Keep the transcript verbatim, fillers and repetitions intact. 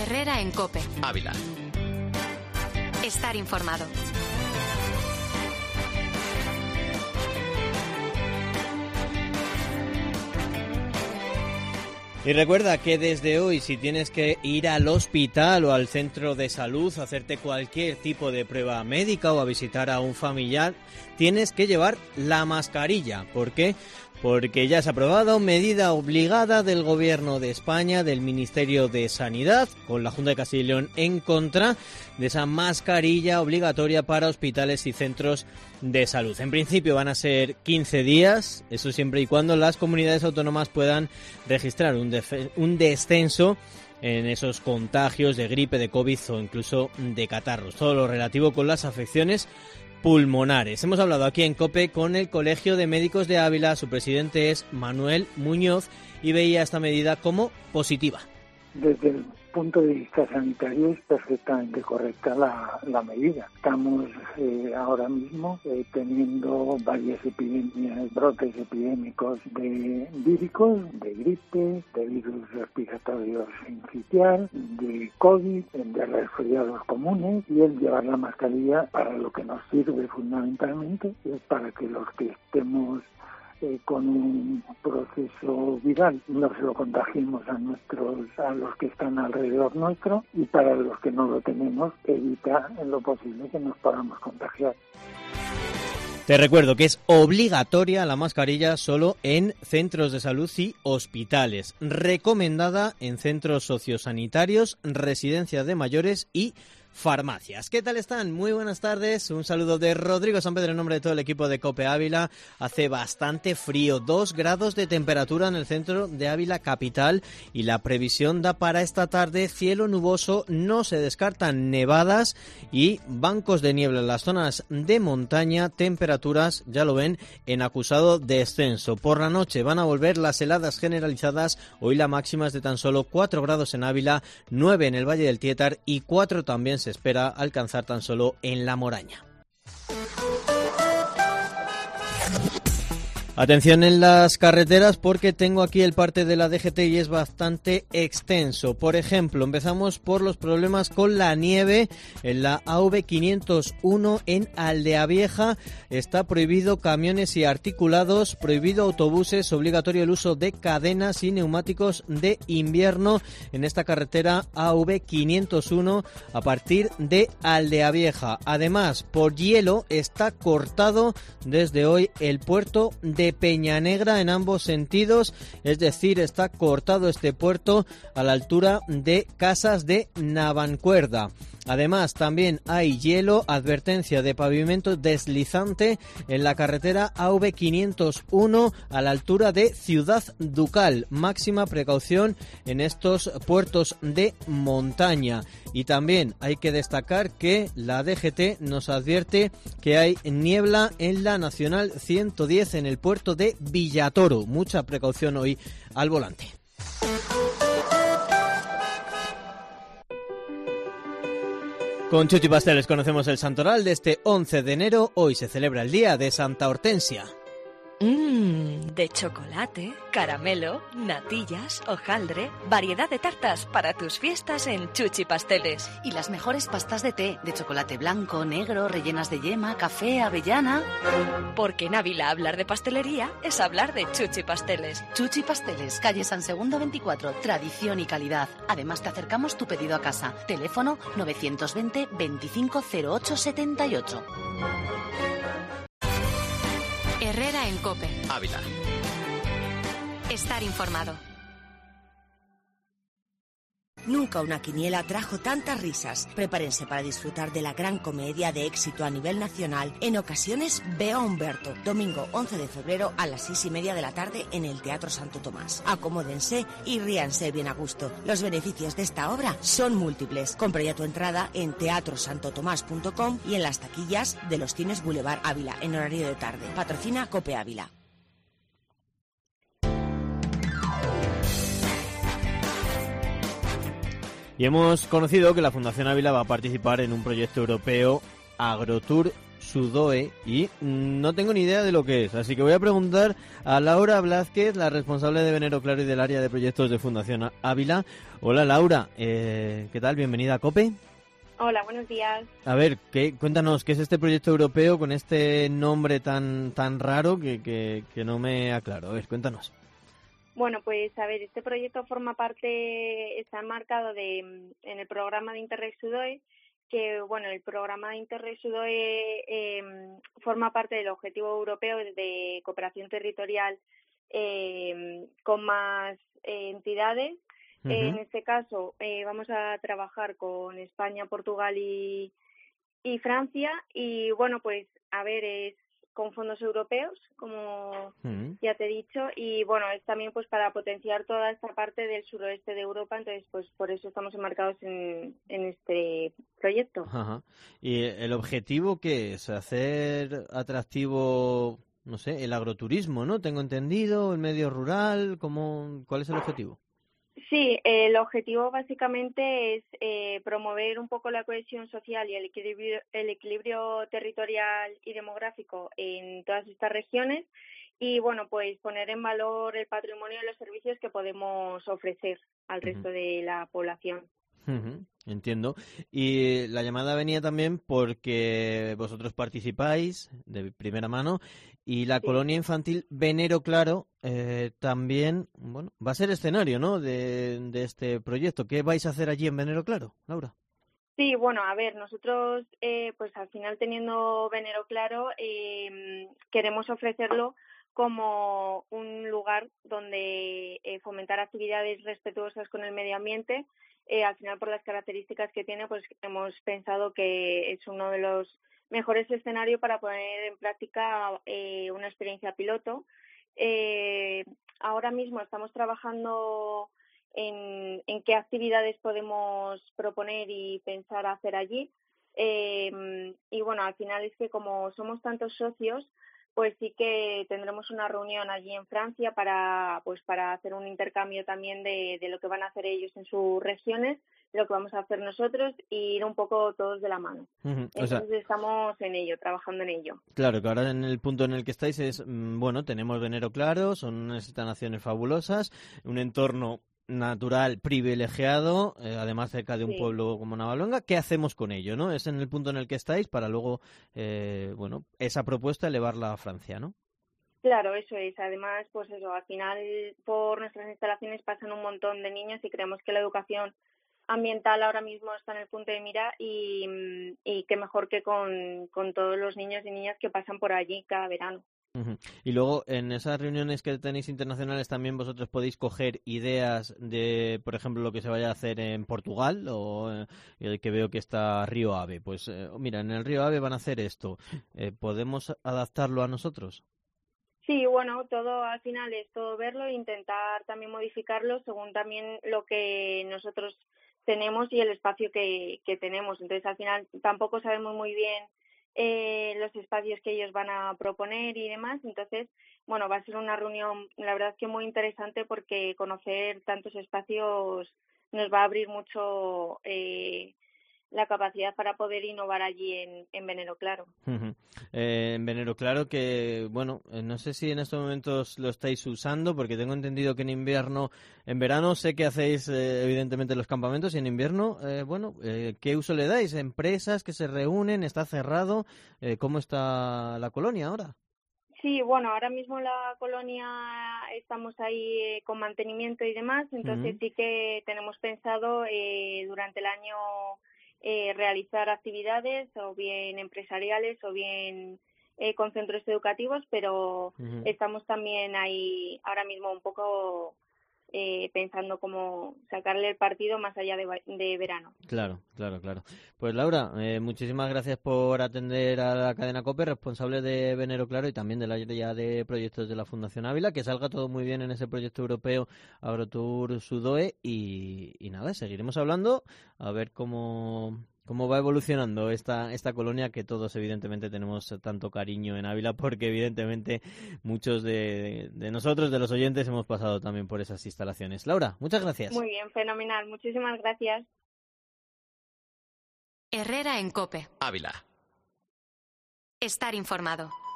Herrera en COPE. Ávila. Estar informado. Y recuerda que desde hoy, si tienes que ir al hospital o al centro de salud, hacerte cualquier tipo de prueba médica o a visitar a un familiar, tienes que llevar la mascarilla. ¿Por qué? Porque ya se ha aprobado medida obligada del Gobierno de España, del Ministerio de Sanidad, con la Junta de Castilla y León en contra de esa mascarilla obligatoria para hospitales y centros de salud. En principio van a ser quince días, eso siempre y cuando las comunidades autónomas puedan registrar un, def- un descenso en esos contagios de gripe, de COVID o incluso de catarros. Todo lo relativo con las afecciones pulmonares. Hemos hablado aquí en COPE con el Colegio de Médicos de Ávila, su presidente es Manuel Muñoz y veía esta medida como positiva. Desde el punto de vista sanitario es perfectamente correcta la, la medida. Estamos eh, ahora mismo eh, teniendo varias epidemias, brotes epidémicos de víricos, de gripe, de virus respiratorios sincitial, de COVID, de resfriados comunes, y el llevar la mascarilla para lo que nos sirve fundamentalmente es para que los que estemos Eh, con un proceso viral no se lo contagiemos a nuestros a los que están alrededor nuestro, y para los que no lo tenemos evita en lo posible que nos podamos contagiar. Te recuerdo que es obligatoria la mascarilla solo en centros de salud y hospitales, recomendada en centros sociosanitarios, residencias de mayores y farmacias. ¿Qué tal están? Muy buenas tardes. Un saludo de Rodrigo San Pedro en nombre de todo el equipo de COPE Ávila. Hace bastante frío, dos grados de temperatura en el centro de Ávila capital, y la previsión da para esta tarde cielo nuboso, no se descartan nevadas y bancos de niebla en las zonas de montaña, temperaturas, ya lo ven, en acusado descenso. Por la noche van a volver las heladas generalizadas, hoy la máxima es de tan solo cuatro grados en Ávila, nueve en el Valle del Tietar y cuatro también se espera alcanzar tan solo en La Moraña. Atención en las carreteras porque tengo aquí el parte de la D G T y es bastante extenso. Por ejemplo, empezamos por los problemas con la nieve en la A V quinientos uno en Aldea Vieja. Está prohibido camiones y articulados, prohibido autobuses, obligatorio el uso de cadenas y neumáticos de invierno en esta carretera A V quinientos uno a partir de Aldea Vieja. Además, por hielo está cortado desde hoy el puerto de Peña Negra en ambos sentidos, es decir, está cortado este puerto a la altura de Casas de Navancuerda. Además, también hay hielo, advertencia de pavimento deslizante en la carretera A V quinientos uno a la altura de Ciudad Ducal. Máxima precaución en estos puertos de montaña. Y también hay que destacar que la D G T nos advierte que hay niebla en la Nacional ciento diez en el puerto de Villatoro. Mucha precaución hoy al volante. Con Chuchi Pasteles conocemos el santoral de este once de enero. Hoy se celebra el Día de Santa Hortensia. Mmm, de chocolate, caramelo, natillas, hojaldre, variedad de tartas para tus fiestas en Chuchi Pasteles. Y las mejores pastas de té, de chocolate blanco, negro, rellenas de yema, café, avellana. Porque en Ávila hablar de pastelería es hablar de Chuchi Pasteles. Chuchi Pasteles, calle San Segundo veinticuatro, tradición y calidad. Además te acercamos tu pedido a casa. Teléfono novecientos veinte veinticinco cero ocho setenta y ocho. Herrera en COPE. Ávila. Estar informado. Nunca una quiniela trajo tantas risas. Prepárense para disfrutar de la gran comedia de éxito a nivel nacional. En ocasiones, veo a Humberto. Domingo once de febrero a las seis y media de la tarde en el Teatro Santo Tomás. Acomódense y ríanse bien a gusto. Los beneficios de esta obra son múltiples. Compra ya tu entrada en teatro santo tomás punto com y en las taquillas de los cines Boulevard Ávila en horario de tarde. Patrocina COPE Ávila. Y hemos conocido que la Fundación Ávila va a participar en un proyecto europeo, Agrotour Sudoe y no tengo ni idea de lo que es, así que voy a preguntar a Laura Blázquez, la responsable de Venero Claro y del área de proyectos de Fundación Ávila. Hola Laura, eh, ¿qué tal? Bienvenida a COPE. Hola, buenos días. A ver, ¿qué, cuéntanos, ¿qué es este proyecto europeo con este nombre tan tan raro que, que, que no me aclaro? A ver, cuéntanos. Bueno, pues a ver, este proyecto forma parte, está enmarcado de, en el programa de Interreg Sudoe, que bueno, el programa de Interreg Sudoe eh, forma parte del objetivo europeo de cooperación territorial eh, con más eh, entidades. Uh-huh. Eh, en este caso eh, vamos a trabajar con España, Portugal y, y Francia y bueno, pues a ver, es con fondos europeos, como uh-huh. ya te he dicho, y bueno, es también pues para potenciar toda esta parte del suroeste de Europa, entonces pues por eso estamos enmarcados en, en este proyecto. Ajá. ¿Y el objetivo qué es? ¿Hacer atractivo, no sé, el agroturismo, no? Tengo entendido, el medio rural, ¿cómo, ¿cuál es el objetivo? Sí, el objetivo básicamente es eh, promover un poco la cohesión social y el equilibrio, el equilibrio territorial y demográfico en todas estas regiones y, bueno, pues poner en valor el patrimonio y los servicios que podemos ofrecer al resto uh-huh. de la población. Uh-huh. Entiendo. Y la llamada venía también porque vosotros participáis de primera mano y la sí. colonia infantil Venero Claro eh, también, bueno, va a ser escenario, ¿no?, de, de este proyecto. ¿Qué vais a hacer allí en Venero Claro, Laura? Sí, bueno, a ver, nosotros, eh, pues al final teniendo Venero Claro, eh, queremos ofrecerlo como un lugar donde eh, fomentar actividades respetuosas con el medio ambiente. Eh, al final, por las características que tiene, pues hemos pensado que es uno de los mejores escenarios para poner en práctica eh, una experiencia piloto. Eh, ahora mismo estamos trabajando en, en qué actividades podemos proponer y pensar hacer allí. Eh, y bueno, al final es que como somos tantos socios, pues sí que tendremos una reunión allí en Francia para pues para hacer un intercambio también de, de lo que van a hacer ellos en sus regiones, lo que vamos a hacer nosotros y ir un poco todos de la mano. Uh-huh. Entonces o sea, estamos en ello, trabajando en ello. Claro, que ahora en el punto en el que estáis es, bueno, tenemos Venero Claro, son unas instalaciones fabulosas, un entorno natural privilegiado, eh, además cerca de un sí. pueblo como Navaluenga. ¿Qué hacemos con ello, no? Es en el punto en el que estáis para luego, eh, bueno, esa propuesta elevarla a Francia, ¿no? Claro, eso es. Además, pues eso, al final por nuestras instalaciones pasan un montón de niños y creemos que la educación ambiental ahora mismo está en el punto de mira y, y qué mejor que con, con todos los niños y niñas que pasan por allí cada verano. Uh-huh. Y luego, en esas reuniones que tenéis internacionales, también vosotros podéis coger ideas de, por ejemplo, lo que se vaya a hacer en Portugal, o eh, que veo que está Río Ave. Pues eh, mira, en el Río Ave van a hacer esto. Eh, ¿Podemos adaptarlo a nosotros? Sí, bueno, todo al final es todo verlo e intentar también modificarlo según también lo que nosotros tenemos y el espacio que, que tenemos. Entonces, al final tampoco sabemos muy bien Eh, los espacios que ellos van a proponer y demás, entonces, bueno, va a ser una reunión, la verdad es que muy interesante porque conocer tantos espacios nos va a abrir mucho eh, la capacidad para poder innovar allí en, en Venero Claro. Uh-huh. Eh, en Venero Claro que, bueno, eh, no sé si en estos momentos lo estáis usando, porque tengo entendido que en invierno, en verano sé que hacéis eh, evidentemente los campamentos, y en invierno, eh, bueno, eh, ¿qué uso le dais? ¿Empresas que se reúnen? ¿Está cerrado? Eh, ¿Cómo está la colonia ahora? Sí, bueno, ahora mismo la colonia estamos ahí eh, con mantenimiento y demás, entonces uh-huh. sí que tenemos pensado eh, durante el año Eh, realizar actividades o bien empresariales o bien eh, con centros educativos, pero uh-huh. estamos también ahí ahora mismo un poco eh, pensando cómo sacarle el partido más allá de, de verano. Claro, claro, claro. Pues Laura, eh, muchísimas gracias por atender a la cadena COPE, responsable de Venero Claro y también del área de proyectos de la Fundación Ávila. Que salga todo muy bien en ese proyecto europeo Agrotour Sudoe y, y nada, seguiremos hablando a ver cómo... ¿Cómo va evolucionando esta esta colonia que todos evidentemente tenemos tanto cariño en Ávila? Porque evidentemente muchos de, de nosotros, de los oyentes, hemos pasado también por esas instalaciones. Laura, muchas gracias. Muy bien, fenomenal. Muchísimas gracias. Herrera en COPE. Ávila. Estar informado.